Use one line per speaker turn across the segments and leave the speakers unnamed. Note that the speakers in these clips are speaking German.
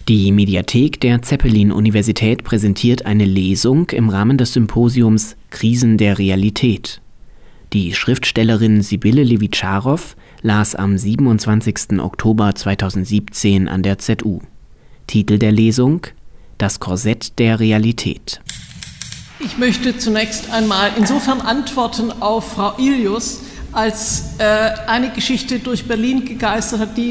Die Mediathek der Zeppelin-Universität präsentiert eine Lesung im Rahmen des Symposiums Krisen der Realität. Die Schriftstellerin Sibylle Levitscharow las am 27. Oktober 2017 an der ZU. Titel der Lesung: Das Korsett der Realität.
Ich möchte zunächst einmal insofern antworten auf Frau Ilius, als eine Geschichte durch Berlin gegeistert hat,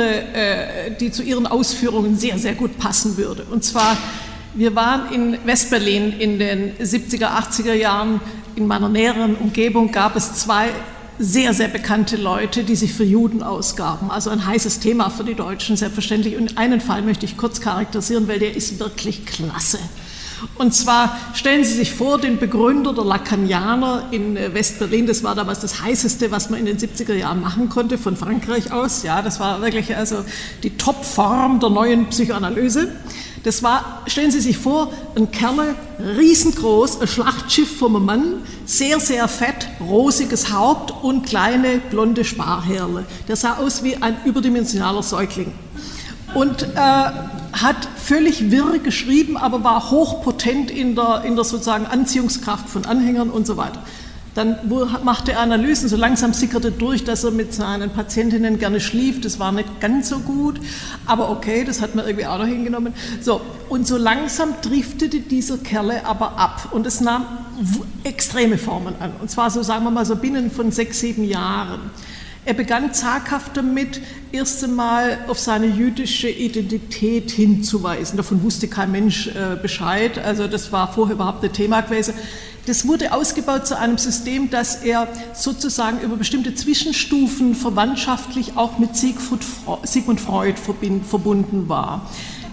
die zu ihren Ausführungen sehr, sehr gut passen würde. Und zwar, wir waren in Westberlin in den 70er, 80er Jahren. In meiner näheren Umgebung gab es zwei sehr, sehr bekannte Leute, die sich für Juden ausgaben. Also ein heißes Thema für die Deutschen, selbstverständlich. Und einen Fall möchte ich kurz charakterisieren, weil der ist wirklich klasse. Und zwar stellen Sie sich vor, den Begründer der Lacanianer in Westberlin, das war damals das Heißeste, was man in den 70er Jahren machen konnte, von Frankreich aus. Ja, das war wirklich also die Topform der neuen Psychoanalyse. Das war, stellen Sie sich vor, ein Kerl, riesengroß, ein Schlachtschiff vom Mann, sehr, sehr fett, rosiges Haupt und kleine blonde Sparhärle. Der sah aus wie ein überdimensionaler Säugling. Und hat völlig wirr geschrieben, aber war hochpotent in der sozusagen Anziehungskraft von Anhängern und so weiter. Dann machte er Analysen, so langsam sickerte durch, dass er mit seinen Patientinnen gerne schlief. Das war nicht ganz so gut, aber okay, das hat man irgendwie auch noch hingenommen. So, und so langsam driftete dieser Kerle aber ab und es nahm extreme Formen an. Und zwar so, sagen wir mal, so binnen von 6, 7 Jahren. Er begann zaghaft damit, erst einmal auf seine jüdische Identität hinzuweisen. Davon wusste kein Mensch Bescheid, also das war vorher überhaupt ein Thema gewesen. Das wurde ausgebaut zu einem System, dass er sozusagen über bestimmte Zwischenstufen verwandtschaftlich auch mit Sigmund Freud verbunden war.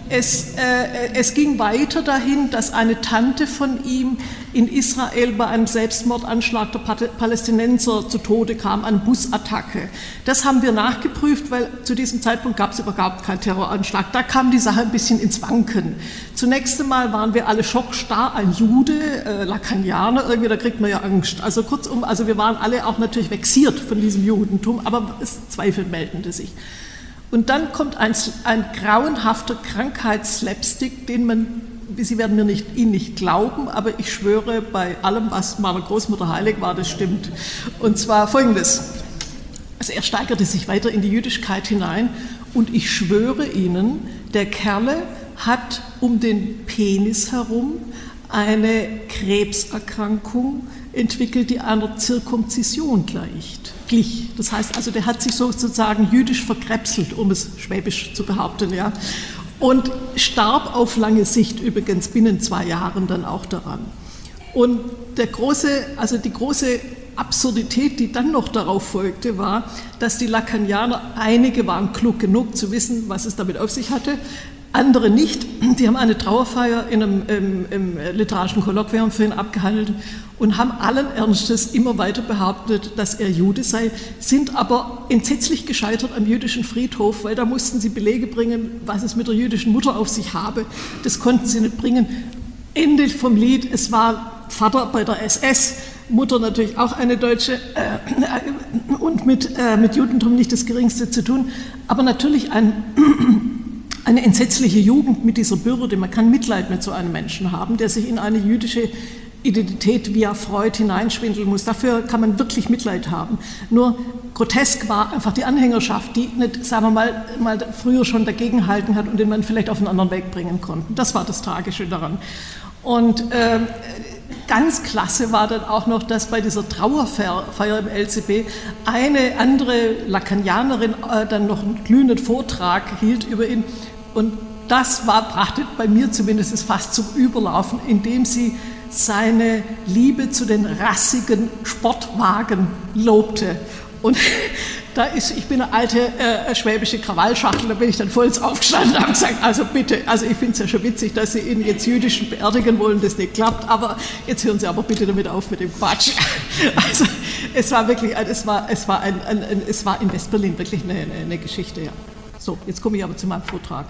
Es ging weiter dahin, dass eine Tante von ihm in Israel bei einem Selbstmordanschlag der Palästinenser zu Tode kam, eine Busattacke. Das haben wir nachgeprüft, weil zu diesem Zeitpunkt gab es überhaupt keinen Terroranschlag. Da kam die Sache ein bisschen ins Wanken. Zunächst einmal waren wir alle schockstarr, ein Jude, Lacanianer, irgendwie, da kriegt man ja Angst. Also kurzum, also wir waren alle auch natürlich vexiert von diesem Judentum, aber Zweifel meldete sich. Und dann kommt ein grauenhafter Krankheitsslapstick, den man, Sie werden ihn nicht glauben, aber ich schwöre, bei allem, was meiner Großmutter heilig war, das stimmt. Und zwar Folgendes. Also er steigerte sich weiter in die Jüdischkeit hinein und ich schwöre Ihnen, der Kerle hat um den Penis herum eine Krebserkrankung entwickelt, die einer Zirkumzision glich. Das heißt also, der hat sich sozusagen jüdisch verkrebselt, um es schwäbisch zu behaupten, ja. Und starb auf lange Sicht übrigens binnen 2 Jahren dann auch daran. Und die große Absurdität, die dann noch darauf folgte, war, dass die Lacanianer, einige waren klug genug zu wissen, was es damit auf sich hatte, andere nicht. Die haben eine Trauerfeier im literarischen Kolloquium für ihn abgehandelt und haben allen Ernstes immer weiter behauptet, dass er Jude sei, sind aber entsetzlich gescheitert am jüdischen Friedhof, weil da mussten sie Belege bringen, was es mit der jüdischen Mutter auf sich habe. Das konnten sie nicht bringen. Ende vom Lied, es war Vater bei der SS, Mutter natürlich auch eine Deutsche und mit Judentum nicht das Geringste zu tun, aber natürlich eine entsetzliche Jugend mit dieser Bürde. Man kann Mitleid mit so einem Menschen haben, der sich in eine jüdische Identität via Freud hineinschwindeln muss. Dafür kann man wirklich Mitleid haben. Nur grotesk war einfach die Anhängerschaft, die nicht, sagen wir mal früher schon dagegenhalten hat und den man vielleicht auf einen anderen Weg bringen konnte. Das war das Tragische daran. Und ganz klasse war dann auch noch, dass bei dieser Trauerfeier im LCB eine andere Lacanianerin dann noch einen glühenden Vortrag hielt über ihn. Und das brachte bei mir zumindest fast zum Überlaufen, indem sie seine Liebe zu den rassigen Sportwagen lobte. Und ich bin eine alte schwäbische Krawallschachtel, da bin ich dann voll aufgestanden und habe gesagt, also bitte, also ich finde es ja schon witzig, dass Sie ihn jetzt jüdischen beerdigen wollen, das nicht klappt, aber jetzt hören Sie aber bitte damit auf mit dem Quatsch. Also es war wirklich, es war in Westberlin wirklich eine Geschichte, ja. So, jetzt komme ich aber zu meinem Vortrag.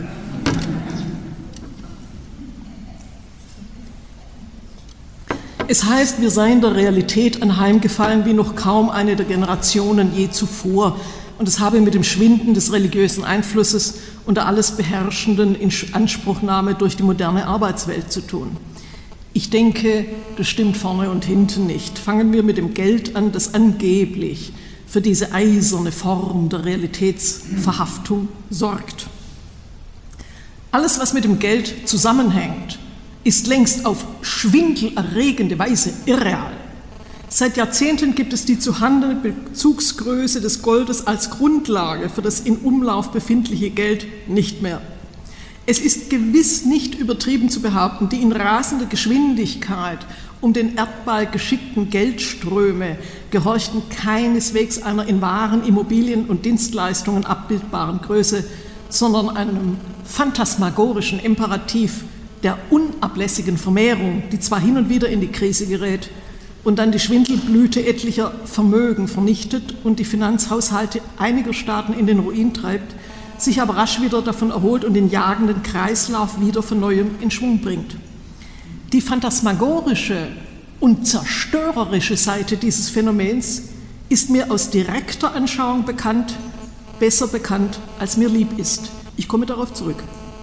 Es heißt, wir seien der Realität anheimgefallen wie noch kaum eine der Generationen je zuvor. und es habe mit dem Schwinden des religiösen Einflusses und der alles beherrschenden Inanspruchnahme durch die moderne Arbeitswelt zu tun. Ich denke, das stimmt vorne und hinten nicht. Fangen wir mit dem Geld an, das angeblich für diese eiserne Form der Realitätsverhaftung sorgt. Alles, was mit dem Geld zusammenhängt, ist längst auf schwindelerregende Weise irreal. Seit Jahrzehnten gibt es die zuhandene Bezugsgröße des Goldes als Grundlage für das in Umlauf befindliche Geld nicht mehr. Es ist gewiss nicht übertrieben zu behaupten, die in rasender Geschwindigkeit um den Erdball geschickten Geldströme gehorchten keineswegs einer in Waren, Immobilien und Dienstleistungen abbildbaren Größe, sondern einem phantasmagorischen Imperativ der unablässigen Vermehrung, die zwar hin und wieder in die Krise gerät und dann die Schwindelblüte etlicher Vermögen vernichtet und die Finanzhaushalte einiger Staaten in den Ruin treibt, sich aber rasch wieder davon erholt und den jagenden Kreislauf wieder von Neuem in Schwung bringt. Die phantasmagorische und zerstörerische Seite dieses Phänomens ist mir aus direkter Anschauung bekannt, besser bekannt, als mir lieb ist. Ich komme darauf zurück.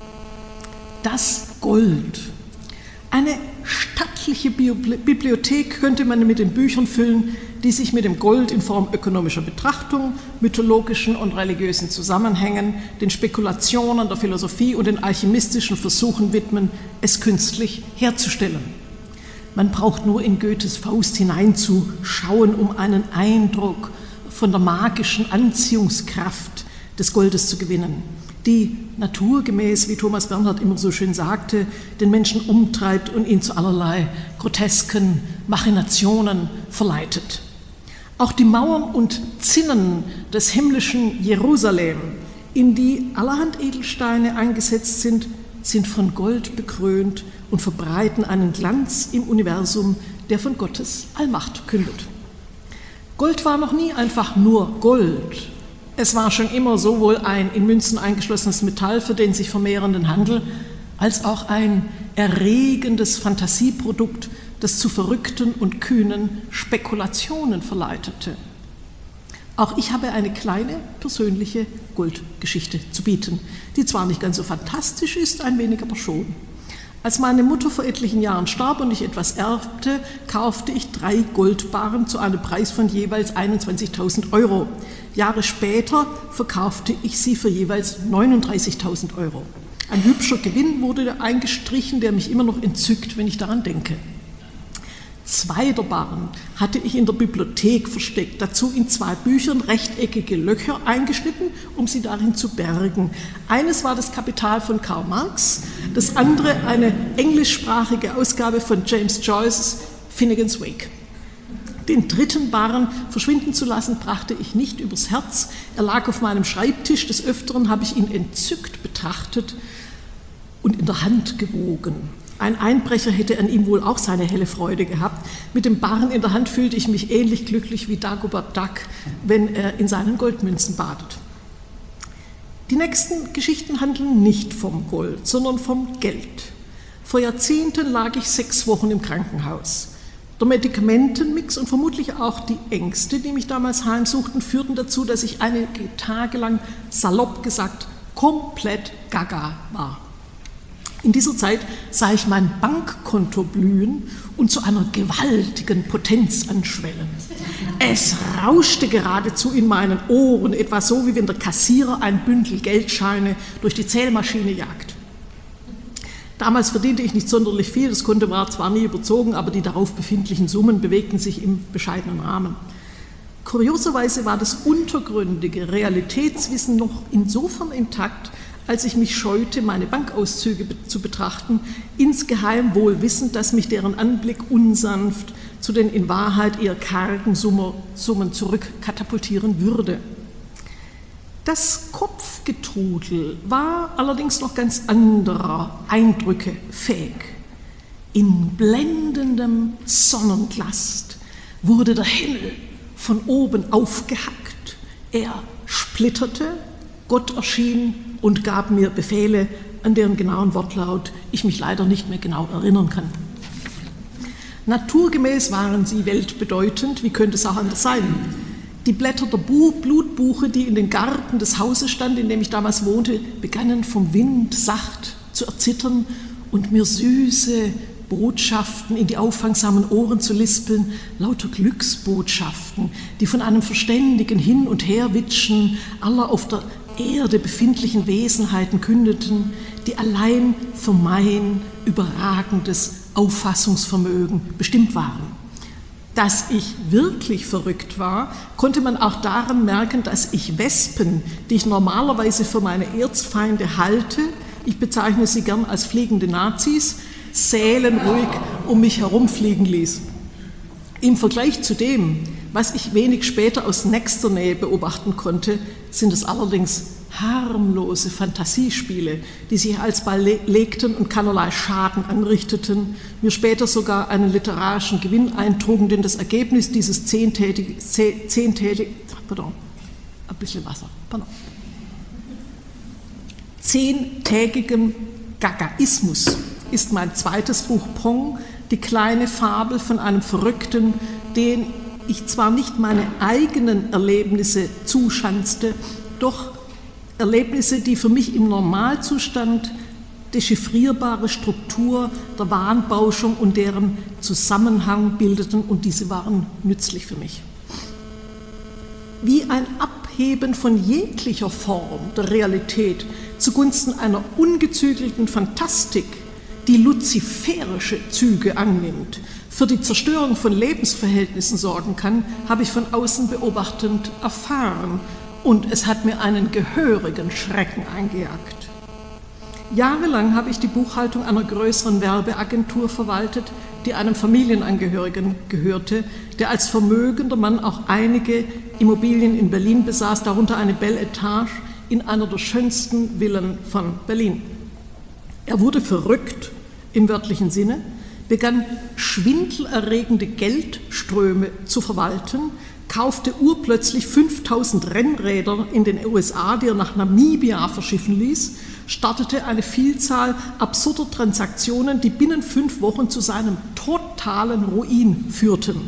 Das Gold. Eine stattliche Bibliothek könnte man mit den Büchern füllen, die sich mit dem Gold in Form ökonomischer Betrachtung, mythologischen und religiösen Zusammenhängen, den Spekulationen der Philosophie und den alchemistischen Versuchen widmen, es künstlich herzustellen. Man braucht nur in Goethes Faust hineinzuschauen, um einen Eindruck von der magischen Anziehungskraft des Goldes zu gewinnen, die naturgemäß, wie Thomas Bernhard immer so schön sagte, den Menschen umtreibt und ihn zu allerlei grotesken Machinationen verleitet. Auch die Mauern und Zinnen des himmlischen Jerusalem, in die allerhand Edelsteine eingesetzt sind, sind von Gold bekrönt und verbreiten einen Glanz im Universum, der von Gottes Allmacht kündet. Gold war noch nie einfach nur Gold. Es war schon immer sowohl ein in Münzen eingeschlossenes Metall für den sich vermehrenden Handel, als auch ein erregendes Fantasieprodukt, das zu verrückten und kühnen Spekulationen verleitete. Auch ich habe eine kleine persönliche Goldgeschichte zu bieten, die zwar nicht ganz so fantastisch ist, ein wenig aber schon. Als meine Mutter vor etlichen Jahren starb und ich etwas erbte, kaufte ich 3 Goldbarren zu einem Preis von jeweils 21.000 €. Jahre später verkaufte ich sie für jeweils 39.000 €. Ein hübscher Gewinn wurde eingestrichen, der mich immer noch entzückt, wenn ich daran denke. 2 der Barren hatte ich in der Bibliothek versteckt, dazu in 2 Büchern rechteckige Löcher eingeschnitten, um sie darin zu bergen. Eines war das Kapital von Karl Marx, das andere eine englischsprachige Ausgabe von James Joyces Finnegan's Wake. Den 3. Barren verschwinden zu lassen, brachte ich nicht übers Herz. Er lag auf meinem Schreibtisch, des Öfteren habe ich ihn entzückt betrachtet und in der Hand gewogen. Ein Einbrecher hätte an ihm wohl auch seine helle Freude gehabt. Mit dem Barren in der Hand fühlte ich mich ähnlich glücklich wie Dagobert Duck, wenn er in seinen Goldmünzen badet. Die nächsten Geschichten handeln nicht vom Gold, sondern vom Geld. Vor Jahrzehnten lag ich 6 Wochen im Krankenhaus. Der Medikamentenmix und vermutlich auch die Ängste, die mich damals heimsuchten, führten dazu, dass ich einige Tage lang, salopp gesagt, komplett gaga war. In dieser Zeit sah ich mein Bankkonto blühen und zu einer gewaltigen Potenz anschwellen. Es rauschte geradezu in meinen Ohren, etwa so, wie wenn der Kassierer ein Bündel Geldscheine durch die Zählmaschine jagt. Damals verdiente ich nicht sonderlich viel, das Konto war zwar nie überzogen, aber die darauf befindlichen Summen bewegten sich im bescheidenen Rahmen. Kurioserweise war das untergründige Realitätswissen noch insofern intakt, als ich mich scheute, meine Bankauszüge zu betrachten, insgeheim wohl wissend, dass mich deren Anblick unsanft zu den in Wahrheit eher kargen Summen zurückkatapultieren würde. Das Kopfgetrudel war allerdings noch ganz anderer Eindrücke fähig. In blendendem Sonnenglast wurde der Himmel von oben aufgehackt. Er splitterte, Gott erschien und gab mir Befehle, an deren genauen Wortlaut ich mich leider nicht mehr genau erinnern kann. Naturgemäß waren sie weltbedeutend, wie könnte es auch anders sein? Die Blätter der Blutbuche, die in den Garten des Hauses stand, in dem ich damals wohnte, begannen vom Wind sacht zu erzittern und mir süße Botschaften in die auffangsamen Ohren zu lispeln, lauter Glücksbotschaften, die von einem verständigen Hin- und Herwitschen aller auf der Erde befindlichen Wesenheiten kündeten, die allein für mein überragendes Auffassungsvermögen bestimmt waren. Dass ich wirklich verrückt war, konnte man auch daran merken, dass ich Wespen, die ich normalerweise für meine Erzfeinde halte, ich bezeichne sie gern als fliegende Nazis, seelenruhig um mich herumfliegen ließ. Im Vergleich zu dem, was ich wenig später aus nächster Nähe beobachten konnte, sind es allerdings harmlose Fantasiespiele, die sich alsbald legten und keinerlei Schaden anrichteten, mir später sogar einen literarischen Gewinn eintrugen, denn das Ergebnis dieses zehntägigen Gagaismus ist mein zweites Buch Pong, die kleine Fabel von einem Verrückten, den ich zwar nicht meine eigenen Erlebnisse zuschanzte, doch Erlebnisse, die für mich im Normalzustand dechiffrierbare Struktur der Wahnbauschung und deren Zusammenhang bildeten, und diese waren nützlich für mich. Wie ein Abheben von jeglicher Form der Realität zugunsten einer ungezügelten Fantastik, die luziferische Züge annimmt, für die Zerstörung von Lebensverhältnissen sorgen kann, habe ich von außen beobachtend erfahren, und es hat mir einen gehörigen Schrecken eingejagt. Jahrelang habe ich die Buchhaltung einer größeren Werbeagentur verwaltet, die einem Familienangehörigen gehörte, der als vermögender Mann auch einige Immobilien in Berlin besaß, darunter eine Belle Etage in einer der schönsten Villen von Berlin. Er wurde verrückt im wörtlichen Sinne, begann schwindelerregende Geldströme zu verwalten, kaufte urplötzlich 5000 Rennräder in den USA, die er nach Namibia verschiffen ließ, startete eine Vielzahl absurder Transaktionen, die binnen 5 Wochen zu seinem totalen Ruin führten.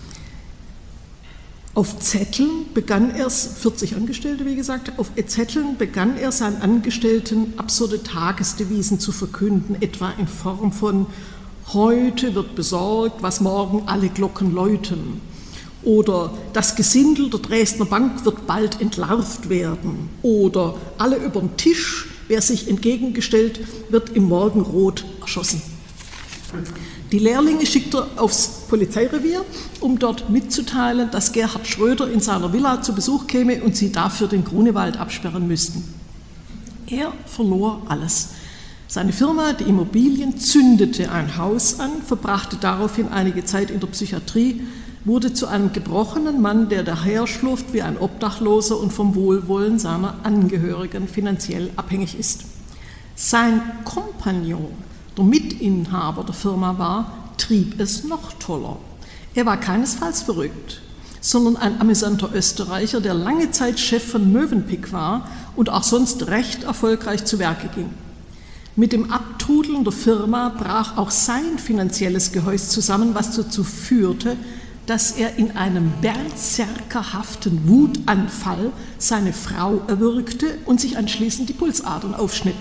Auf Zetteln begann er, 40 Angestellte wie gesagt, auf Zetteln begann er seinen Angestellten absurde Tagesdevisen zu verkünden, etwa in Form von „Heute wird besorgt, was morgen alle Glocken läuten" oder „Das Gesindel der Dresdner Bank wird bald entlarvt werden" oder „Alle überm Tisch, wer sich entgegengestellt, wird im Morgenrot erschossen". Die Lehrlinge schickt er aufs Polizeirevier, um dort mitzuteilen, dass Gerhard Schröder in seiner Villa zu Besuch käme und sie dafür den Grunewald absperren müssten. Er verlor alles. Seine Firma, die Immobilien, zündete ein Haus an, verbrachte daraufhin einige Zeit in der Psychiatrie, wurde zu einem gebrochenen Mann, der daherschlurft wie ein Obdachloser und vom Wohlwollen seiner Angehörigen finanziell abhängig ist. Sein Kompagnon, der Mitinhaber der Firma war, trieb es noch toller. Er war keinesfalls verrückt, sondern ein amüsanter Österreicher, der lange Zeit Chef von Mövenpick war und auch sonst recht erfolgreich zu Werke ging. Mit dem Abtrudeln der Firma brach auch sein finanzielles Gehäuse zusammen, was dazu führte, dass er in einem berserkerhaften Wutanfall seine Frau erwürgte und sich anschließend die Pulsadern aufschnitt.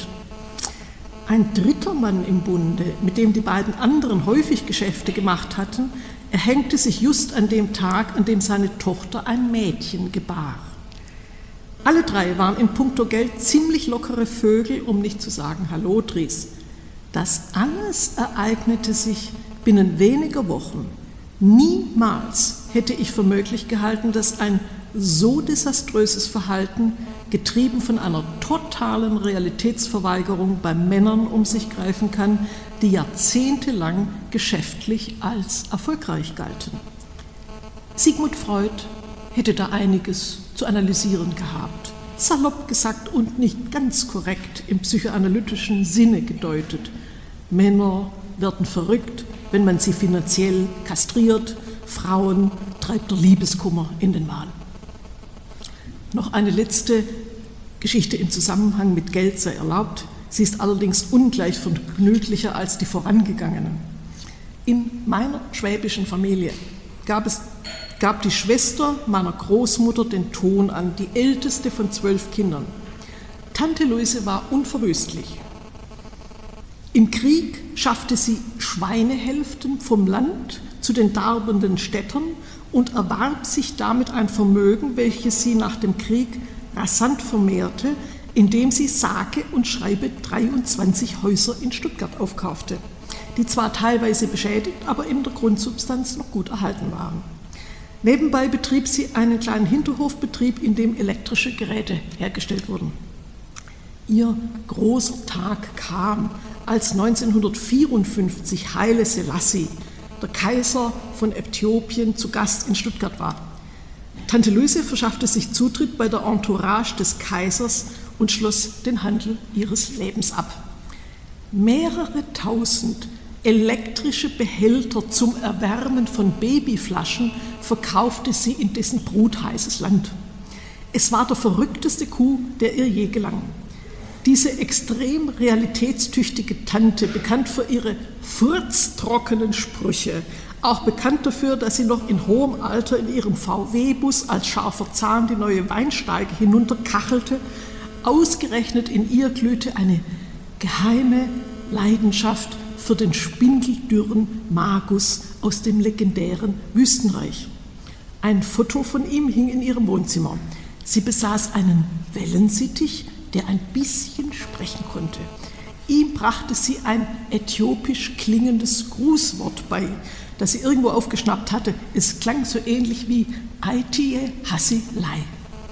Ein dritter Mann im Bunde, mit dem die beiden anderen häufig Geschäfte gemacht hatten, erhängte sich just an dem Tag, an dem seine Tochter ein Mädchen gebar. Alle drei waren in puncto Geld ziemlich lockere Vögel, um nicht zu sagen Hallodris. Das alles ereignete sich binnen weniger Wochen. Niemals hätte ich für möglich gehalten, dass ein so desaströses Verhalten, getrieben von einer totalen Realitätsverweigerung bei Männern um sich greifen kann, die jahrzehntelang geschäftlich als erfolgreich galten. Sigmund Freud hätte da einiges zu analysieren gehabt, salopp gesagt und nicht ganz korrekt im psychoanalytischen Sinne gedeutet. Männer werden verrückt, wenn man sie finanziell kastriert, Frauen treibt der Liebeskummer in den Wahn. Noch eine letzte Geschichte im Zusammenhang mit Geld sei erlaubt. Sie ist allerdings ungleich vergnüglicher als die vorangegangenen. In meiner schwäbischen Familie gab es gab die Schwester meiner Großmutter den Ton an, die älteste von 12 Kindern. Tante Luise war unverwüstlich. Im Krieg schaffte sie Schweinehälften vom Land zu den darbenden Städtern und erwarb sich damit ein Vermögen, welches sie nach dem Krieg rasant vermehrte, indem sie sage und schreibe 23 Häuser in Stuttgart aufkaufte, die zwar teilweise beschädigt, aber in der Grundsubstanz noch gut erhalten waren. Nebenbei betrieb sie einen kleinen Hinterhofbetrieb, in dem elektrische Geräte hergestellt wurden. Ihr großer Tag kam, als 1954 Haile Selassie, der Kaiser von Äthiopien, zu Gast in Stuttgart war. Tante Luise verschaffte sich Zutritt bei der Entourage des Kaisers und schloss den Handel ihres Lebens ab. Mehrere tausend elektrische Behälter zum Erwärmen von Babyflaschen verkaufte sie in dessen brutheißes Land. Es war der verrückteste Coup, der ihr je gelang. Diese extrem realitätstüchtige Tante, bekannt für ihre furztrockenen Sprüche, auch bekannt dafür, dass sie noch in hohem Alter in ihrem VW-Bus als scharfer Zahn die neue Weinsteige hinunterkachelte, ausgerechnet in ihr glühte eine geheime Leidenschaft für den spindeldürren Magus aus dem legendären Wüstenreich. Ein Foto von ihm hing in ihrem Wohnzimmer. Sie besaß einen Wellensittich, der ein bisschen sprechen konnte. Ihm brachte sie ein äthiopisch klingendes Grußwort bei, das sie irgendwo aufgeschnappt hatte. Es klang so ähnlich wie Aitie Hassilei.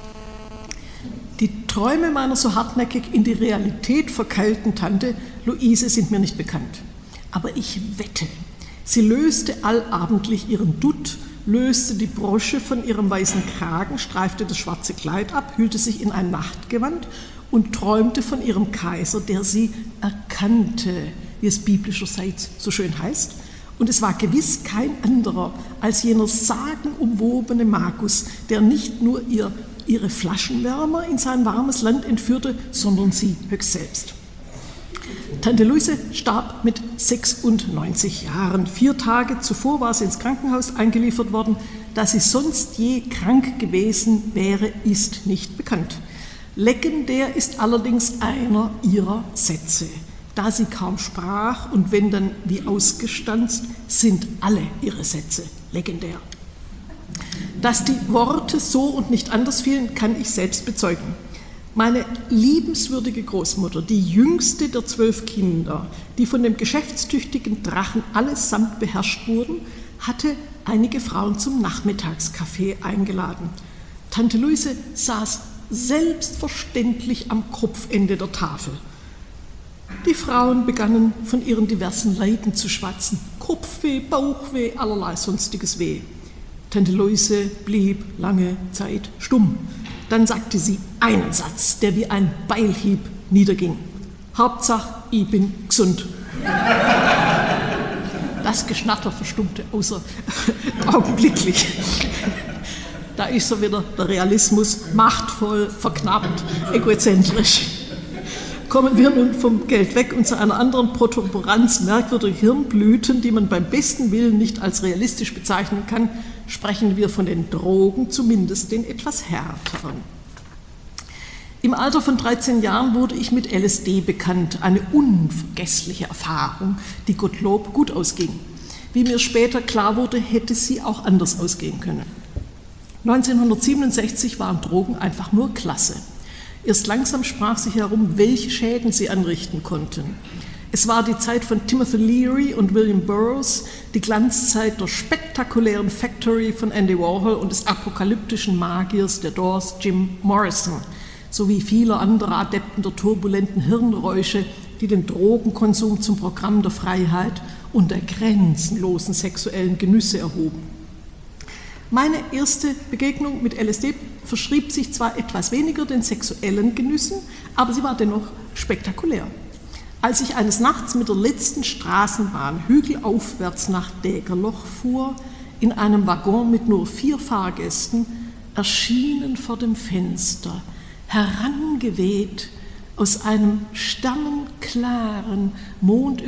Die Träume meiner so hartnäckig in die Realität verkeilten Tante Luise sind mir nicht bekannt. Aber ich wette, sie löste allabendlich ihren Dutt, löste die Brosche von ihrem weißen Kragen, streifte das schwarze Kleid ab, hüllte sich in ein Nachtgewand und träumte von ihrem Kaiser, der sie erkannte, wie es biblischerseits so schön heißt. Und es war gewiss kein anderer als jener sagenumwobene Magus, der nicht nur ihre Flaschenwärmer in sein warmes Land entführte, sondern sie höchst selbst. Tante Luise starb mit 96 Jahren. 4 Tage zuvor war sie ins Krankenhaus eingeliefert worden. Dass sie sonst je krank gewesen wäre, ist nicht bekannt. Legendär ist allerdings einer ihrer Sätze. Da sie kaum sprach und wenn dann wie ausgestanzt, sind alle ihre Sätze legendär. Dass die Worte so und nicht anders fielen, kann ich selbst bezeugen. Meine liebenswürdige Großmutter, die jüngste der 12 Kinder, die von dem geschäftstüchtigen Drachen allesamt beherrscht wurden, hatte einige Frauen zum Nachmittagskaffee eingeladen. Tante Luise saß selbstverständlich am Kopfende der Tafel. Die Frauen begannen von ihren diversen Leiden zu schwatzen. Kopfweh, Bauchweh, allerlei sonstiges Weh. Tante Luise blieb lange Zeit stumm. Dann sagte sie einen Satz, der wie ein Beilhieb niederging. Hauptsache, ich bin gesund. Das Geschnatter verstummte augenblicklich. Da ist so wieder der Realismus, machtvoll, verknappt, egozentrisch. Kommen wir nun vom Geld weg und zu einer anderen Protuberanz merkwürdiger Hirnblüten, die man beim besten Willen nicht als realistisch bezeichnen kann, sprechen wir von den Drogen, zumindest den etwas härteren. Im Alter von 13 Jahren wurde ich mit LSD bekannt, eine unvergessliche Erfahrung, die Gottlob gut ausging. Wie mir später klar wurde, hätte sie auch anders ausgehen können. 1967 waren Drogen einfach nur klasse. Erst langsam sprach sich herum, welche Schäden sie anrichten konnten. Es war die Zeit von Timothy Leary und William Burroughs, die Glanzzeit der spektakulären Factory von Andy Warhol und des apokalyptischen Magiers der Doors Jim Morrison, sowie vieler anderer Adepten der turbulenten Hirnräusche, die den Drogenkonsum zum Programm der Freiheit und der grenzenlosen sexuellen Genüsse erhoben. Meine erste Begegnung mit LSD verschrieb sich zwar etwas weniger den sexuellen Genüssen, aber sie war dennoch spektakulär. Als ich eines Nachts mit der letzten Straßenbahn hügelaufwärts nach Dägerloch fuhr, in einem Waggon mit nur 4 Fahrgästen, erschienen vor dem Fenster, herangeweht aus einem sternenklaren,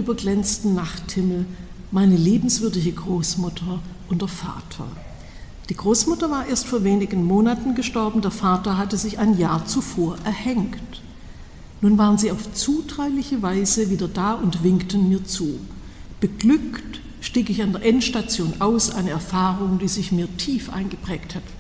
mondüberglänzten Nachthimmel, meine liebenswürdige Großmutter und der Vater. Die Großmutter war erst vor wenigen Monaten gestorben, der Vater hatte sich ein Jahr zuvor erhängt. Nun waren sie auf zutrauliche Weise wieder da und winkten mir zu. Beglückt stieg ich an der Endstation aus, eine Erfahrung, die sich mir tief eingeprägt hat.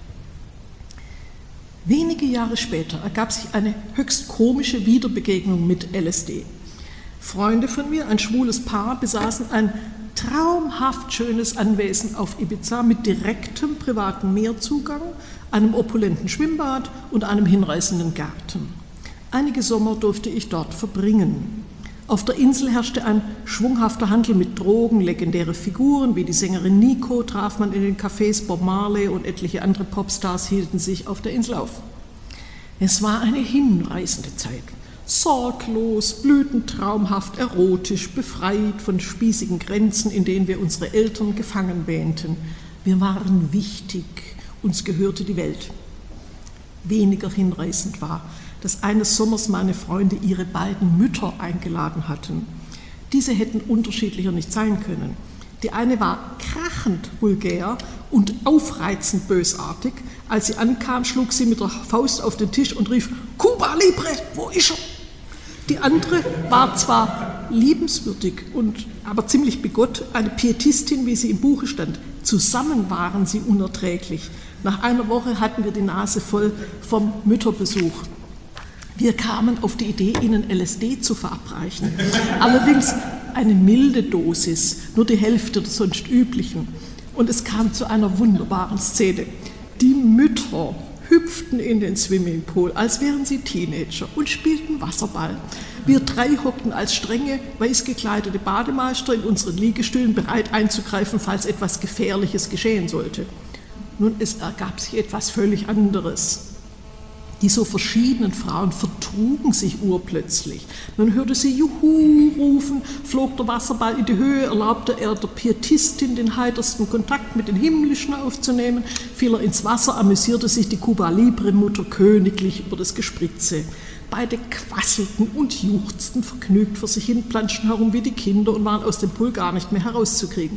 Wenige Jahre später ergab sich eine höchst komische Wiederbegegnung mit LSD. Freunde von mir, ein schwules Paar, besaßen ein traumhaft schönes Anwesen auf Ibiza mit direktem privaten Meerzugang, einem opulenten Schwimmbad und einem hinreißenden Garten. Einige Sommer durfte ich dort verbringen. Auf der Insel herrschte ein schwunghafter Handel mit Drogen, legendäre Figuren wie die Sängerin Nico traf man in den Cafés, Bob Marley und etliche andere Popstars hielten sich auf der Insel auf. Es war eine hinreißende Zeit. Sorglos, blütentraumhaft, erotisch, befreit von spießigen Grenzen, in denen wir unsere Eltern gefangen wähnten. Wir waren wichtig, uns gehörte die Welt. Weniger hinreißend war, dass eines Sommers meine Freunde ihre beiden Mütter eingeladen hatten. Diese hätten unterschiedlicher nicht sein können. Die eine war krachend vulgär und aufreizend bösartig. Als sie ankam, schlug sie mit der Faust auf den Tisch und rief: Cuba Libre, wo ist er? Die andere war zwar liebenswürdig, aber ziemlich bigott, eine Pietistin, wie sie im Buche stand. Zusammen waren sie unerträglich. Nach einer Woche hatten wir die Nase voll vom Mütterbesuch. Wir kamen auf die Idee, ihnen LSD zu verabreichen. Allerdings eine milde Dosis, nur die Hälfte der sonst üblichen. Und es kam zu einer wunderbaren Szene. Die Mütter hüpften in den Swimmingpool, als wären sie Teenager und spielten Wasserball. Wir drei hockten als strenge, weiß gekleidete Bademeister in unseren Liegestühlen bereit einzugreifen, falls etwas Gefährliches geschehen sollte. Nun, es ergab sich etwas völlig anderes. Die so verschiedenen Frauen vertrugen sich urplötzlich. Man hörte sie Juhu rufen, flog der Wasserball in die Höhe, erlaubte er der Pietistin den heitersten Kontakt mit den Himmlischen aufzunehmen, fiel er ins Wasser, amüsierte sich die Cuba Libre Mutter königlich über das Gespritze. Beide quasselten und juchzten vergnügt vor sich hin, planschten herum wie die Kinder und waren aus dem Pool gar nicht mehr herauszukriegen.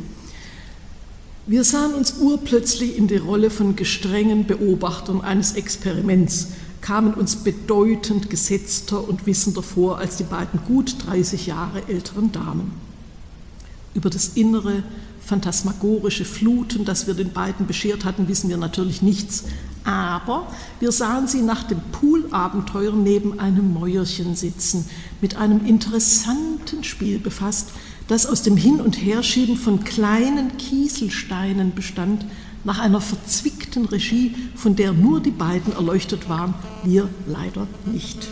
Wir sahen uns urplötzlich in die Rolle von gestrengen Beobachtern eines Experiments, kamen uns bedeutend gesetzter und wissender vor als die beiden gut 30 Jahre älteren Damen. Über das innere, phantasmagorische Fluten, das wir den beiden beschert hatten, wissen wir natürlich nichts, aber wir sahen sie nach dem Poolabenteuer neben einem Mäuerchen sitzen, mit einem interessanten Spiel befasst, das aus dem Hin- und Herschieben von kleinen Kieselsteinen bestand, nach einer verzwickten Regie, von der nur die beiden erleuchtet waren, wir leider nicht.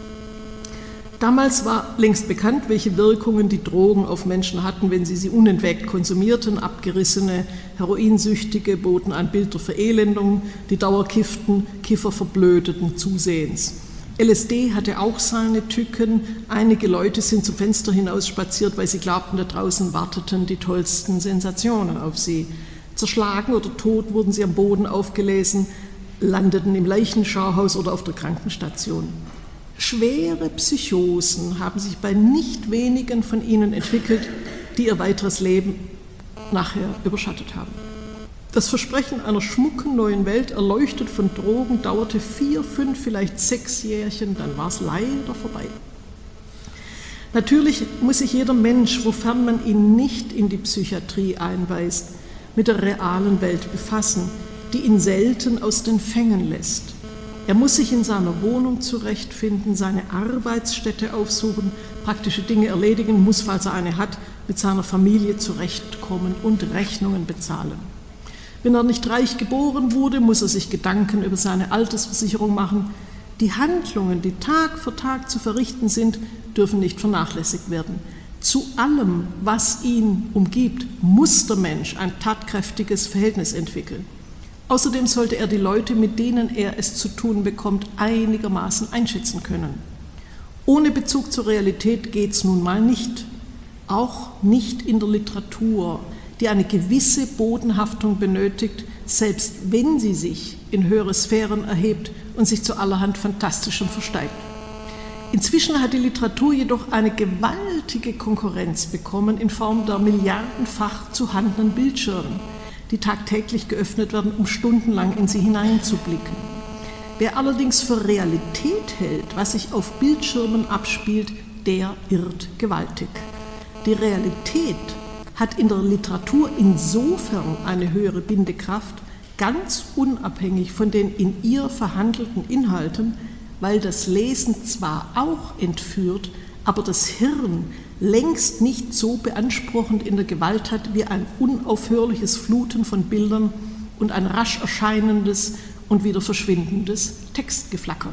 Damals war längst bekannt, welche Wirkungen die Drogen auf Menschen hatten, wenn sie unentwegt konsumierten. Abgerissene Heroinsüchtige boten ein Bild der Verelendung, die dauerkifften Kiffer verblödeten zusehends. LSD hatte auch seine Tücken. Einige Leute sind zum Fenster hinaus spaziert, weil sie glaubten, da draußen warteten die tollsten Sensationen auf sie. Zerschlagen oder tot wurden sie am Boden aufgelesen, landeten im Leichenschauhaus oder auf der Krankenstation. Schwere Psychosen haben sich bei nicht wenigen von ihnen entwickelt, die ihr weiteres Leben nachher überschattet haben. Das Versprechen einer schmucken neuen Welt, erleuchtet von Drogen, dauerte 4, 5, vielleicht 6 Jährchen, dann war es leider vorbei. Natürlich muss sich jeder Mensch, wofern man ihn nicht in die Psychiatrie einweist, mit der realen Welt befassen, die ihn selten aus den Fängen lässt. Er muss sich in seiner Wohnung zurechtfinden, seine Arbeitsstätte aufsuchen, praktische Dinge erledigen, muss, falls er eine hat, mit seiner Familie zurechtkommen und Rechnungen bezahlen. Wenn er nicht reich geboren wurde, muss er sich Gedanken über seine Altersversicherung machen. Die Handlungen, die Tag für Tag zu verrichten sind, dürfen nicht vernachlässigt werden. Zu allem, was ihn umgibt, muss der Mensch ein tatkräftiges Verhältnis entwickeln. Außerdem sollte er die Leute, mit denen er es zu tun bekommt, einigermaßen einschätzen können. Ohne Bezug zur Realität geht es nun mal nicht. Auch nicht in der Literatur, die eine gewisse Bodenhaftung benötigt, selbst wenn sie sich in höhere Sphären erhebt und sich zu allerhand Fantastischem versteigt. Inzwischen hat die Literatur jedoch eine gewaltige Konkurrenz bekommen in Form der milliardenfach zu handenden Bildschirmen. die tagtäglich geöffnet werden, um stundenlang in sie hineinzublicken. Wer allerdings für Realität hält, was sich auf Bildschirmen abspielt, der irrt gewaltig. Die Realität hat in der Literatur insofern eine höhere Bindekraft, ganz unabhängig von den in ihr verhandelten Inhalten, weil das Lesen zwar auch entführt, aber das Hirn längst nicht so beanspruchend in der Gewalt hat wie ein unaufhörliches Fluten von Bildern und ein rasch erscheinendes und wieder verschwindendes Textgeflacker.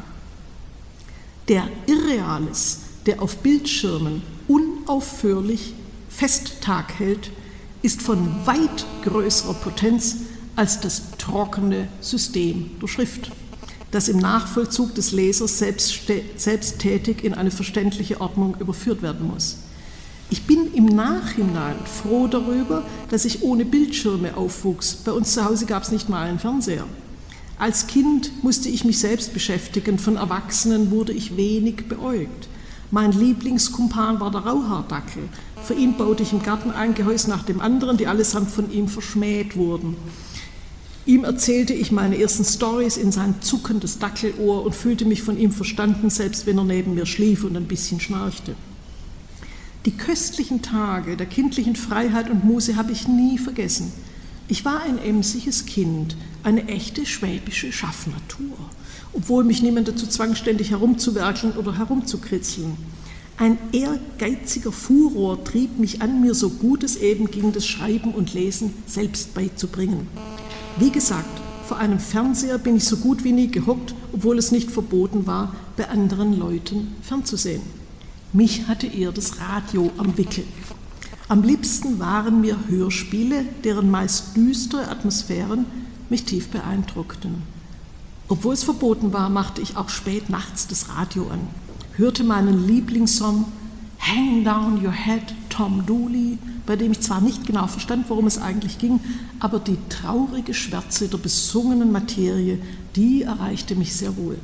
Der Irreales, der auf Bildschirmen unaufhörlich Festtag hält, ist von weit größerer Potenz als das trockene System der Schrift, das im Nachvollzug des Lesers selbsttätig in eine verständliche Ordnung überführt werden muss. Ich bin im Nachhinein froh darüber, dass ich ohne Bildschirme aufwuchs. Bei uns zu Hause gab es nicht mal einen Fernseher. Als Kind musste ich mich selbst beschäftigen, von Erwachsenen wurde ich wenig beäugt. Mein Lieblingskumpan war der Rauhaardackel. Für ihn baute ich im Garten ein Gehäuse nach dem anderen, die allesamt von ihm verschmäht wurden. Ihm erzählte ich meine ersten Storys in sein zuckendes Dackelohr und fühlte mich von ihm verstanden, selbst wenn er neben mir schlief und ein bisschen schnarchte. Die köstlichen Tage der kindlichen Freiheit und Muße habe ich nie vergessen. Ich war ein emsiges Kind, eine echte schwäbische Schaffnatur, obwohl mich niemand dazu zwang, ständig herumzuwerkeln oder herumzukritzeln. Ein ehrgeiziger Furor trieb mich an, mir so gut es eben ging, das Schreiben und Lesen selbst beizubringen. Wie gesagt, vor einem Fernseher bin ich so gut wie nie gehockt, obwohl es nicht verboten war, bei anderen Leuten fernzusehen. Mich hatte eher das Radio am Wickel. Am liebsten waren mir Hörspiele, deren meist düstere Atmosphären mich tief beeindruckten. Obwohl es verboten war, machte ich auch spät nachts das Radio an, hörte meinen Lieblingssong Hang Down Your Head, Tom Dooley, bei dem ich zwar nicht genau verstand, worum es eigentlich ging, aber die traurige Schwärze der besungenen Materie, die erreichte mich sehr wohl.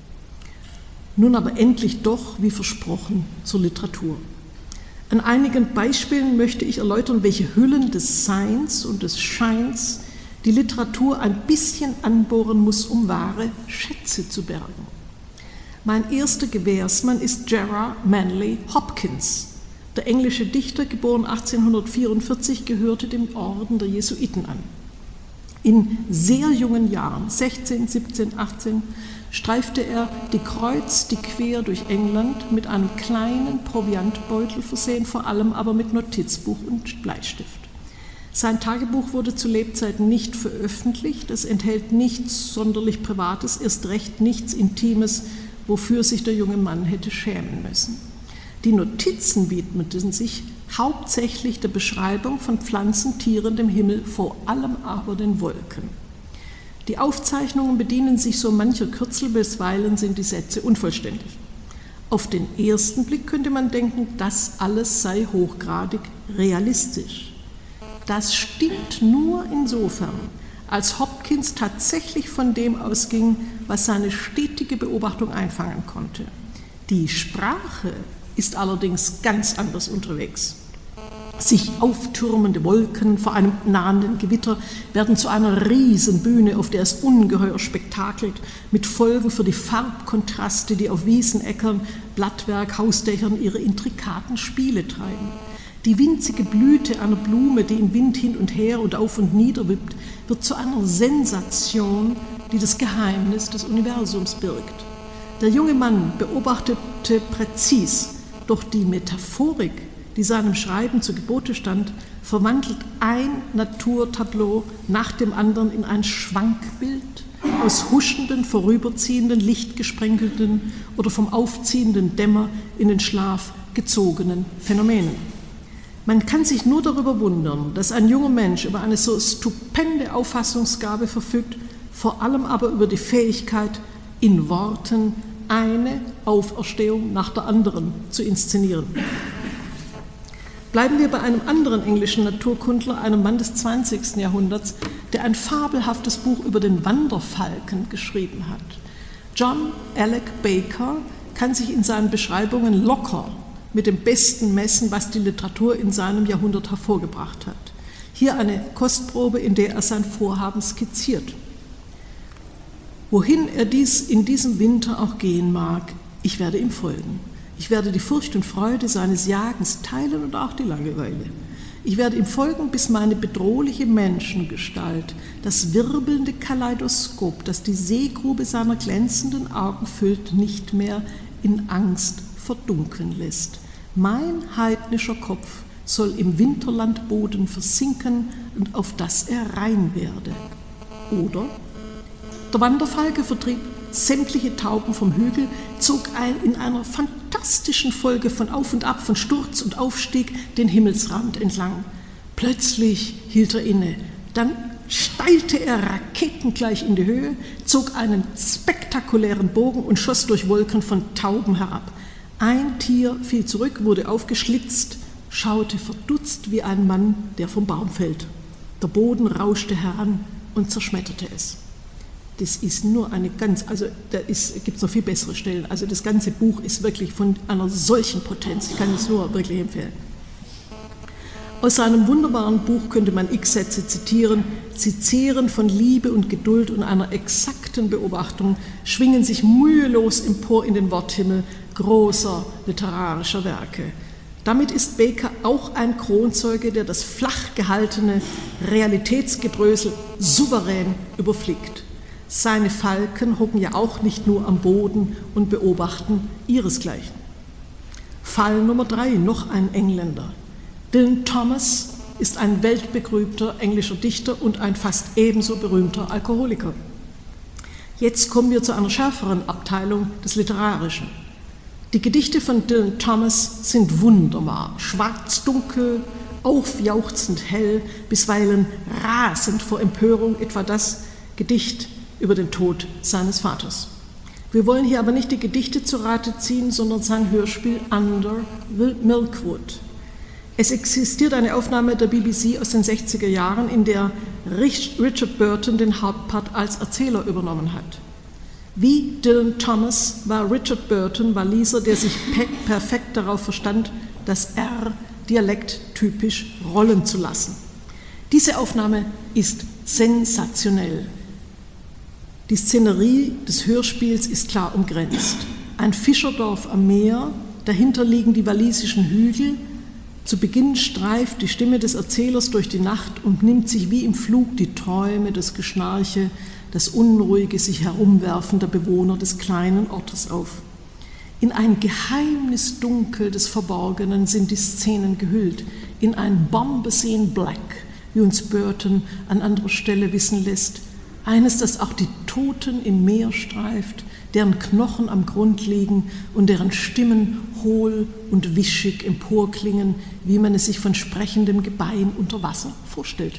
Nun aber endlich doch, wie versprochen, zur Literatur. An einigen Beispielen möchte ich erläutern, welche Hüllen des Seins und des Scheins die Literatur ein bisschen anbohren muss, um wahre Schätze zu bergen. Mein erster Gewährsmann ist Gerard Manley Hopkins. Der englische Dichter, geboren 1844, gehörte dem Orden der Jesuiten an. In sehr jungen Jahren, 16, 17, 18, streifte er kreuz die quer durch England mit einem kleinen Proviantbeutel versehen, vor allem aber mit Notizbuch und Bleistift. Sein Tagebuch wurde zu Lebzeiten nicht veröffentlicht, es enthält nichts sonderlich Privates, erst recht nichts Intimes, wofür sich der junge Mann hätte schämen müssen. Die Notizen widmeten sich hauptsächlich der Beschreibung von Pflanzen, Tieren, dem Himmel, vor allem aber den Wolken. Die Aufzeichnungen bedienen sich so mancher Kürzel, bisweilen sind die Sätze unvollständig. Auf den ersten Blick könnte man denken, das alles sei hochgradig realistisch. Das stimmt nur insofern, als Hopkins tatsächlich von dem ausging, was seine stetige Beobachtung einfangen konnte. Die Sprache ist allerdings ganz anders unterwegs. Sich auftürmende Wolken vor einem nahenden Gewitter werden zu einer Riesenbühne, auf der es ungeheuer spektakelt, mit Folgen für die Farbkontraste, die auf Wiesen, Äckern, Blattwerk, Hausdächern ihre intrikaten Spiele treiben. Die winzige Blüte einer Blume, die im Wind hin und her und auf und nieder wippt, wird zu einer Sensation, die das Geheimnis des Universums birgt. Der junge Mann beobachtete präzis, doch die Metaphorik, die seinem Schreiben zu Gebote stand, verwandelt ein Naturtableau nach dem anderen in ein Schwankbild aus huschenden, vorüberziehenden, lichtgesprenkelten oder vom aufziehenden Dämmer in den Schlaf gezogenen Phänomenen. Man kann sich nur darüber wundern, dass ein junger Mensch über eine so stupende Auffassungsgabe verfügt, vor allem aber über die Fähigkeit, in Worten eine Auferstehung nach der anderen zu inszenieren. Bleiben wir bei einem anderen englischen Naturkundler, einem Mann des 20. Jahrhunderts, der ein fabelhaftes Buch über den Wanderfalken geschrieben hat. John Alec Baker kann sich in seinen Beschreibungen locker mit dem Besten messen, was die Literatur in seinem Jahrhundert hervorgebracht hat. Hier eine Kostprobe, in der er sein Vorhaben skizziert. Wohin er in diesem Winter auch gehen mag, ich werde ihm folgen. Ich werde die Furcht und Freude seines Jagens teilen und auch die Langeweile. Ich werde ihm folgen, bis meine bedrohliche Menschengestalt, das wirbelnde Kaleidoskop, das die Seegrube seiner glänzenden Augen füllt, nicht mehr in Angst verdunkeln lässt. Mein heidnischer Kopf soll im Winterlandboden versinken und auf das er rein werde. Oder der Wanderfalke vertrieb sämtliche Tauben vom Hügel, zog in einer fantastischen Folge von Auf und Ab, von Sturz und Aufstieg den Himmelsrand entlang. Plötzlich hielt er inne, dann steilte er raketengleich in die Höhe, zog einen spektakulären Bogen und schoss durch Wolken von Tauben herab. Ein Tier fiel zurück, wurde aufgeschlitzt, schaute verdutzt wie ein Mann, der vom Baum fällt. Der Boden rauschte heran und zerschmetterte es. Das ist nur eine ganz, also da gibt es noch viel bessere Stellen. Also das ganze Buch ist wirklich von einer solchen Potenz, ich kann es nur wirklich empfehlen. Aus seinem wunderbaren Buch könnte man x Sätze zitieren. Sie zehren von Liebe und Geduld und einer exakten Beobachtung, schwingen sich mühelos empor in den Worthimmel großer literarischer Werke. Damit ist Baker auch ein Kronzeuge, der das flach gehaltene Realitätsgedrösel souverän überfliegt. Seine Falken hocken ja auch nicht nur am Boden und beobachten ihresgleichen. Fall Nummer 3, noch ein Engländer. Dylan Thomas ist ein weltberühmter englischer Dichter und ein fast ebenso berühmter Alkoholiker. Jetzt kommen wir zu einer schärferen Abteilung des Literarischen. Die Gedichte von Dylan Thomas sind wunderbar, schwarz-dunkel, aufjauchzend hell, bisweilen rasend vor Empörung, etwa das Gedicht über den Tod seines Vaters. Wir wollen hier aber nicht die Gedichte zu Rate ziehen, sondern sein Hörspiel Under the Milkwood. Es existiert eine Aufnahme der BBC aus den 60er Jahren, in der Richard Burton den Hauptpart als Erzähler übernommen hat. Wie Dylan Thomas war Richard Burton Waliser, der sich perfekt darauf verstand, das R dialekttypisch rollen zu lassen. Diese Aufnahme ist sensationell. Die Szenerie des Hörspiels ist klar umgrenzt. Ein Fischerdorf am Meer, dahinter liegen die walisischen Hügel. Zu Beginn streift die Stimme des Erzählers durch die Nacht und nimmt sich wie im Flug die Träume, das Geschnarche, das unruhige sich herumwerfen der Bewohner des kleinen Ortes auf. In ein Geheimnisdunkel des Verborgenen sind die Szenen gehüllt, in ein Bombazine Black, wie uns Burton an anderer Stelle wissen lässt, eines, das auch die Toten im Meer streift, deren Knochen am Grund liegen und deren Stimmen hohl und wischig emporklingen, wie man es sich von sprechendem Gebein unter Wasser vorstellt.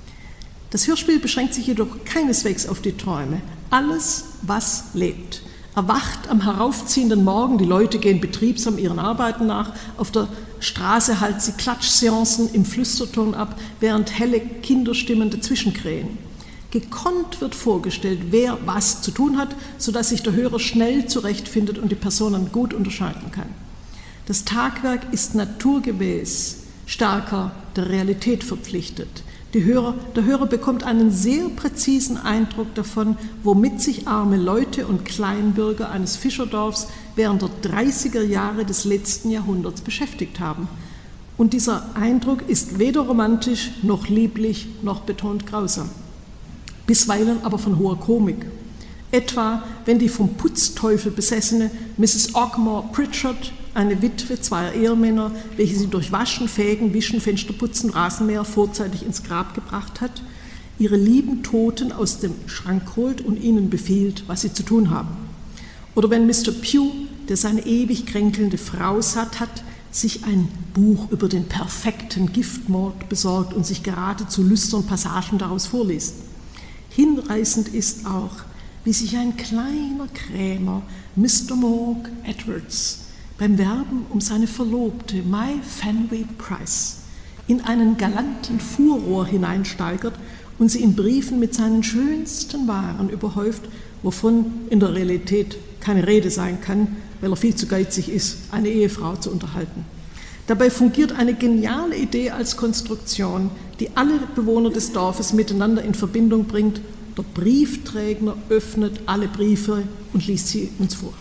Das Hörspiel beschränkt sich jedoch keineswegs auf die Träume. Alles, was lebt, erwacht am heraufziehenden Morgen, die Leute gehen betriebsam ihren Arbeiten nach, auf der Straße halten sie Klatschseancen im Flüsterton ab, während helle Kinderstimmen dazwischen krähen. Gekonnt wird vorgestellt, wer was zu tun hat, sodass sich der Hörer schnell zurechtfindet und die Personen gut unterscheiden kann. Das Tagwerk ist naturgemäß stärker der Realität verpflichtet. Der Hörer bekommt einen sehr präzisen Eindruck davon, womit sich arme Leute und Kleinbürger eines Fischerdorfs während der 30er Jahre des letzten Jahrhunderts beschäftigt haben. Und dieser Eindruck ist weder romantisch, noch lieblich, noch betont grausam. Bisweilen aber von hoher Komik. Etwa, wenn die vom Putzteufel besessene Mrs. Ogmore Pritchard, eine Witwe zweier Ehemänner, welche sie durch Waschen, Fegen, Wischen, Fensterputzen, Rasenmäher vorzeitig ins Grab gebracht hat, ihre lieben Toten aus dem Schrank holt und ihnen befiehlt, was sie zu tun haben. Oder wenn Mr. Pugh, der seine ewig kränkelnde Frau satt hat, sich ein Buch über den perfekten Giftmord besorgt und sich geradezu lüstern Passagen daraus vorliest. Hinreißend ist auch, wie sich ein kleiner Krämer, Mr. Morg Edwards, beim Werben um seine Verlobte My Fenway Price in einen galanten Furor hineinsteigert und sie in Briefen mit seinen schönsten Waren überhäuft, wovon in der Realität keine Rede sein kann, weil er viel zu geizig ist, eine Ehefrau zu unterhalten. Dabei fungiert eine geniale Idee als Konstruktion, die alle Bewohner des Dorfes miteinander in Verbindung bringt. Der Briefträger öffnet alle Briefe und liest sie uns vor.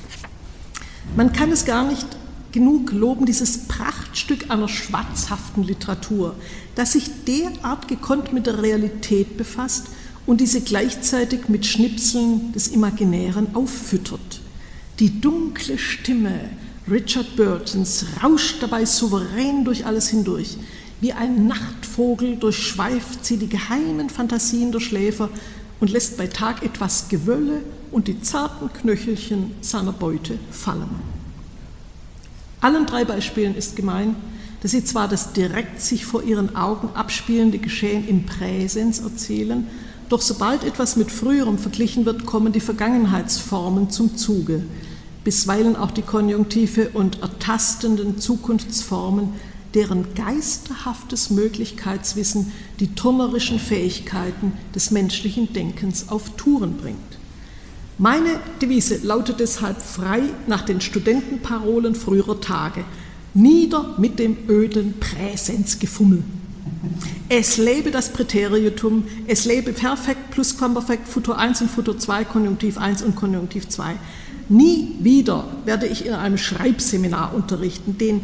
Man kann es gar nicht genug loben, dieses Prachtstück einer schwatzhaften Literatur, das sich derart gekonnt mit der Realität befasst und diese gleichzeitig mit Schnipseln des Imaginären auffüttert. Die dunkle Stimme Richard Burtons rauscht dabei souverän durch alles hindurch. Wie ein Nachtvogel durchschweift sie die geheimen Fantasien der Schläfer und lässt bei Tag etwas Gewölle und die zarten Knöchelchen seiner Beute fallen. Allen 3 Beispielen ist gemein, dass sie zwar das direkt sich vor ihren Augen abspielende Geschehen im Präsens erzählen, doch sobald etwas mit Früherem verglichen wird, kommen die Vergangenheitsformen zum Zuge, bisweilen auch die Konjunktive und ertastenden Zukunftsformen, deren geisterhaftes Möglichkeitswissen die turnerischen Fähigkeiten des menschlichen Denkens auf Touren bringt. Meine Devise lautet deshalb frei nach den Studentenparolen früherer Tage: Nieder mit dem öden Präsensgefummel. Es lebe das Präteritum, es lebe Perfekt, Plusquamperfekt, Futur 1 und Futur 2, Konjunktiv 1 und Konjunktiv 2. Nie wieder werde ich in einem Schreibseminar unterrichten, denn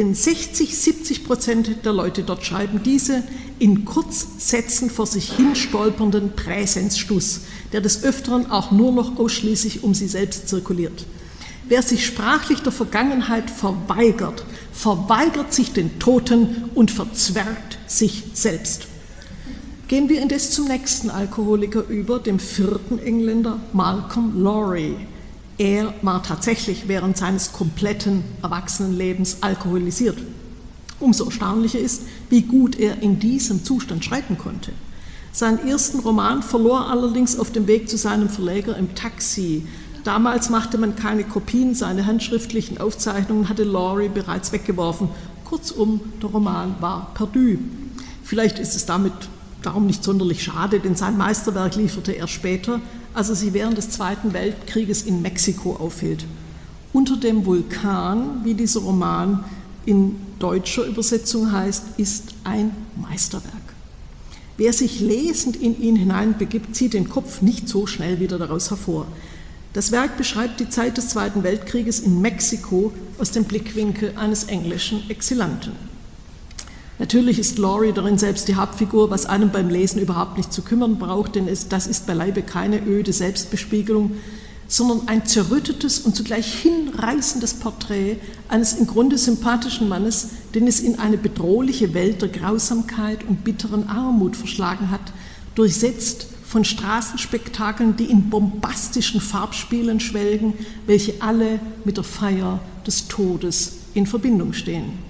60-70% der Leute dort schreiben diese in Kurzsätzen vor sich hin stolpernden Präsensstuss, der des Öfteren auch nur noch ausschließlich um sie selbst zirkuliert. Wer sich sprachlich der Vergangenheit verweigert, verweigert sich den Toten und verzwergt sich selbst. Gehen wir indes zum nächsten Alkoholiker über, dem 4. Engländer Malcolm Lowry. Er war tatsächlich während seines kompletten Erwachsenenlebens alkoholisiert. Umso erstaunlicher ist, wie gut er in diesem Zustand schreiben konnte. Seinen ersten Roman verlor allerdings auf dem Weg zu seinem Verleger im Taxi. Damals machte man keine Kopien, seine handschriftlichen Aufzeichnungen hatte Lowry bereits weggeworfen. Kurzum, der Roman war perdu. Vielleicht ist es darum nicht sonderlich schade, denn sein Meisterwerk lieferte er später, als er sich während des Zweiten Weltkrieges in Mexiko aufhielt. Unter dem Vulkan, wie dieser Roman in deutscher Übersetzung heißt, ist ein Meisterwerk. Wer sich lesend in ihn hineinbegibt, zieht den Kopf nicht so schnell wieder daraus hervor. Das Werk beschreibt die Zeit des Zweiten Weltkrieges in Mexiko aus dem Blickwinkel eines englischen Exilanten. Natürlich ist Lowry darin selbst die Hauptfigur, was einem beim Lesen überhaupt nicht zu kümmern braucht, denn das ist beileibe keine öde Selbstbespiegelung, sondern ein zerrüttetes und zugleich hinreißendes Porträt eines im Grunde sympathischen Mannes, den es in eine bedrohliche Welt der Grausamkeit und bitteren Armut verschlagen hat, durchsetzt von Straßenspektakeln, die in bombastischen Farbspielen schwelgen, welche alle mit der Feier des Todes in Verbindung stehen.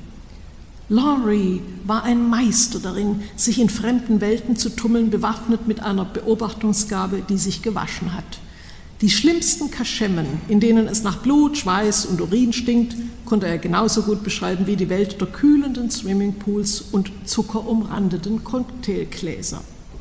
Lowry war ein Meister darin, sich in fremden Welten zu tummeln, bewaffnet mit einer Beobachtungsgabe, die sich gewaschen hat. Die schlimmsten Kaschemmen, in denen es nach Blut, Schweiß und Urin stinkt, konnte er genauso gut beschreiben wie die Welt der kühlenden Swimmingpools und zuckerumrandeten Cocktailgläser.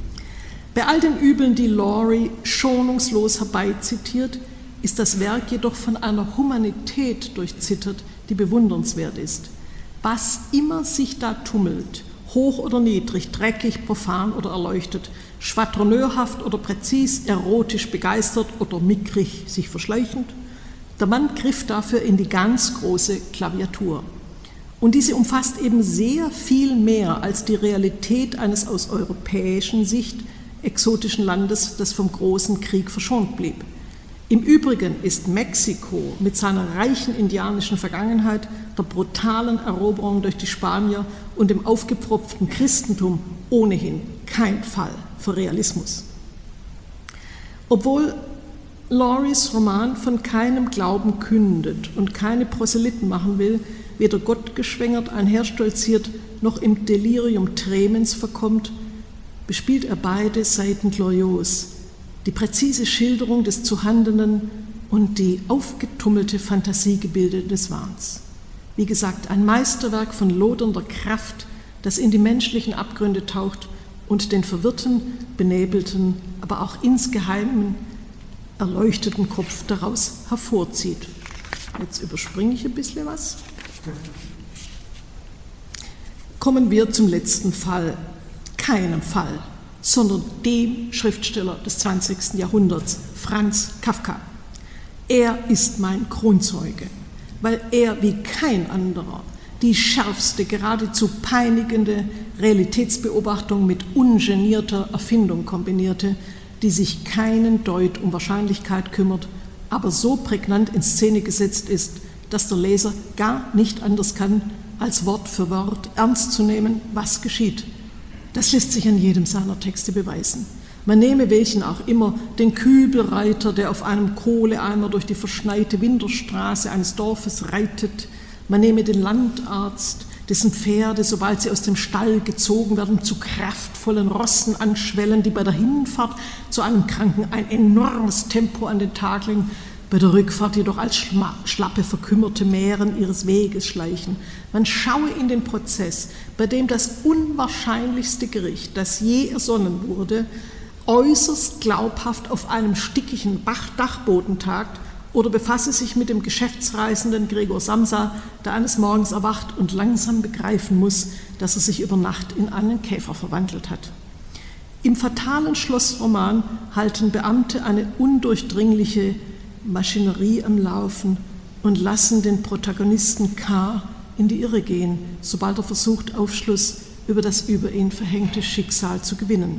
Bei all den Übeln, die Lowry schonungslos herbeizitiert, ist das Werk jedoch von einer Humanität durchzittert, die bewundernswert ist. Was immer sich da tummelt, hoch oder niedrig, dreckig, profan oder erleuchtet, schwadroneurhaft oder präzis, erotisch begeistert oder mickrig sich verschleichend, der Mann griff dafür in die ganz große Klaviatur. Und diese umfasst eben sehr viel mehr als die Realität eines aus europäischen Sicht exotischen Landes, das vom großen Krieg verschont blieb. Im Übrigen ist Mexiko mit seiner reichen indianischen Vergangenheit, der brutalen Eroberung durch die Spanier und dem aufgepfropften Christentum ohnehin kein Fall für Realismus. Obwohl Lowrys Roman von keinem Glauben kündet und keine Proselyten machen will, weder gottgeschwängert einherstolziert noch im Delirium Tremens verkommt, bespielt er beide Seiten glorios. Die präzise Schilderung des Zuhandenen und die aufgetummelte Fantasiegebilde des Wahns. Wie gesagt, ein Meisterwerk von lodernder Kraft, das in die menschlichen Abgründe taucht und den verwirrten, benebelten, aber auch insgeheim erleuchteten Kopf daraus hervorzieht. Jetzt überspringe ich ein bisschen was. kommen wir zum letzten Fall. Keinem Fall, sondern dem Schriftsteller des 20. Jahrhunderts, Franz Kafka. Er ist mein Kronzeuge, weil er wie kein anderer die schärfste, geradezu peinigende Realitätsbeobachtung mit ungenierter Erfindung kombinierte, die sich keinen Deut um Wahrscheinlichkeit kümmert, aber so prägnant in Szene gesetzt ist, dass der Leser gar nicht anders kann, als Wort für Wort ernst zu nehmen, was geschieht. Das lässt sich an jedem seiner Texte beweisen. Man nehme welchen auch immer, den Kübelreiter, der auf einem Kohleeimer durch die verschneite Winterstraße eines Dorfes reitet. Man nehme den Landarzt, dessen Pferde, sobald sie aus dem Stall gezogen werden, zu kraftvollen Rossen anschwellen, die bei der Hinfahrt zu einem Kranken ein enormes Tempo an den Tag legen, bei der Rückfahrt jedoch als schlappe, verkümmerte Mähren ihres Weges schleichen. Man schaue in den Prozess, bei dem das unwahrscheinlichste Gericht, das je ersonnen wurde, äußerst glaubhaft auf einem stickigen Dachboden tagt, oder befasse sich mit dem geschäftsreisenden Gregor Samsa, der eines Morgens erwacht und langsam begreifen muss, dass er sich über Nacht in einen Käfer verwandelt hat. Im fatalen Schlossroman halten Beamte eine undurchdringliche Maschinerie am Laufen und lassen den Protagonisten K. in die Irre gehen, sobald er versucht, Aufschluss über das über ihn verhängte Schicksal zu gewinnen.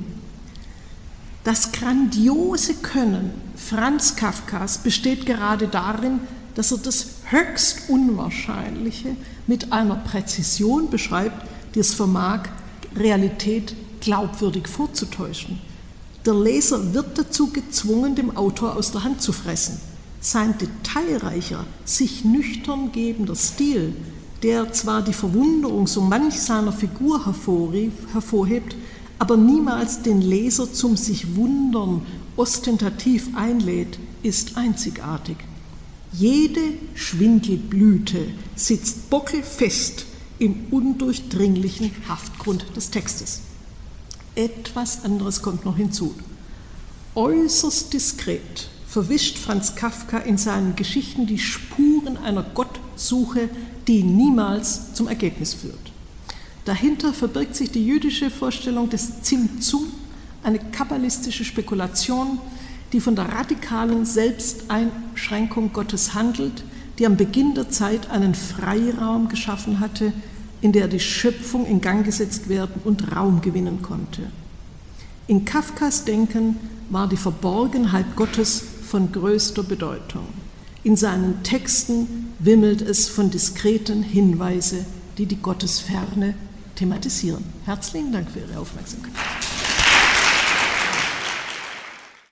Das grandiose Können Franz Kafkas besteht gerade darin, dass er das höchst Unwahrscheinliche mit einer Präzision beschreibt, die es vermag, Realität glaubwürdig vorzutäuschen. Der Leser wird dazu gezwungen, dem Autor aus der Hand zu fressen. Sein detailreicher, sich nüchtern gebender Stil, der zwar die Verwunderung so manch seiner Figur hervorhebt, aber niemals den Leser zum sich wundern ostentativ einlädt, ist einzigartig. Jede Schwindelblüte sitzt bockelfest im undurchdringlichen Haftgrund des Textes. Etwas anderes kommt noch hinzu. Äußerst diskret verwischt Franz Kafka in seinen Geschichten die Spuren einer Gottsuche, die niemals zum Ergebnis führt. Dahinter verbirgt sich die jüdische Vorstellung des Zimtzum, eine kabbalistische Spekulation, die von der radikalen Selbsteinschränkung Gottes handelt, die am Beginn der Zeit einen Freiraum geschaffen hatte, in der die Schöpfung in Gang gesetzt werden und Raum gewinnen konnte. In Kafkas Denken war die Verborgenheit Gottes von größter Bedeutung. In seinen Texten wimmelt es von diskreten Hinweisen, die die Gottesferne thematisieren. Herzlichen Dank für Ihre Aufmerksamkeit.